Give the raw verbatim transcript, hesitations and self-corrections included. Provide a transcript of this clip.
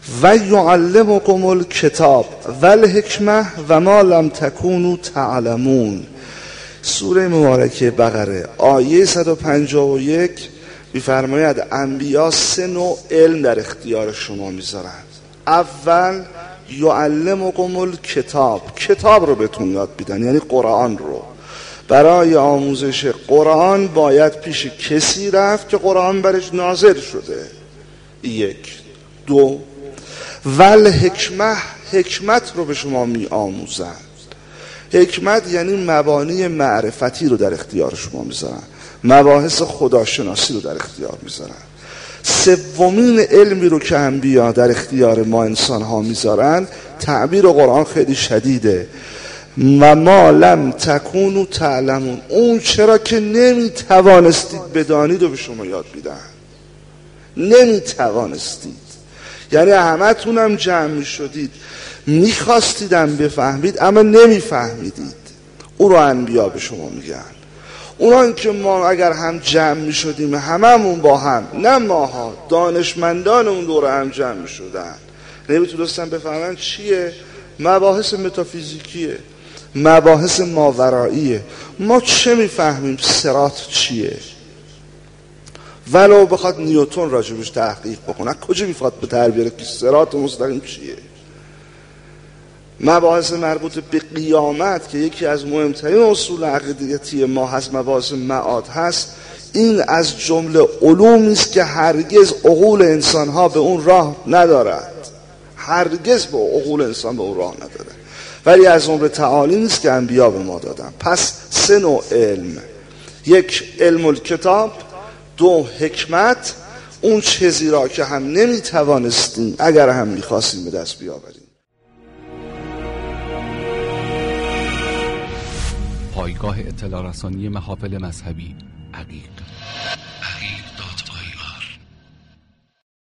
و یعلمکم الکتاب و الحکمه و ما لم تکونوا تعلمون. سوره مبارکه بقره آیه صد و پنجاه و یک می‌فرماید انبیا سه نوع علم در اختیار شما میذارند. اول یعلمکم الکتاب، کتاب رو بهتون یاد میدن، یعنی قرآن رو. برای آموزش قرآن باید پیش کسی رفت که قرآن برش نازل شده. یک. دو ول حکمه، حکمت رو به شما می آموزند. حکمت یعنی مبانی معرفتی رو در اختیار شما میذارن، مباحث خداشناسی رو در اختیار میذارن. سومین علمی رو که انبیا در اختیار ما انسان ها میذارن، تعبیر قرآن خیلی شدیده، و ما لم تکونوا تعلمون، اون چرا که نمیتوانستید بدانید و به شما یاد میدن. نمیتوانستید یعنی همه تونم جمع میشدید میخواستیدم بفهمید اما نمیفهمیدید. او رو انبیا به شما میگن. اونان که ما اگر هم جمع میشدیم هممون با هم، نه ماها، دانشمندان اون دوره هم جمع میشدن، نمیتونستن بفهمن چیه، مباحث متافیزیکیه، مباحث ماوراییه. ما چه میفهمیم صراط چیه؟ ولو بخواد نیوتن راجبش تحقیق بکنه، کجا میخواد به در بیاره که صراط مستقیم چیه؟ مباحث مربوط به قیامت که یکی از مهمترین اصول عقیدتی ما هست، مباحث معاد هست، این از جمله علومی است که هرگز عقول انسان‌ها به اون راه ندارد. هرگز به عقول انسان به اون راه نداره، ولی از عمر تعالیم است که انبیا به ما دادن. پس سه نوع علم: یک علم الکتاب، دو حکمت، اون چیزی را که هم نمیتوانستیم اگر هم میخواستیم به دست بیاوریم. پایگاه اطلاع رسانی محافل مذهبی عقیق.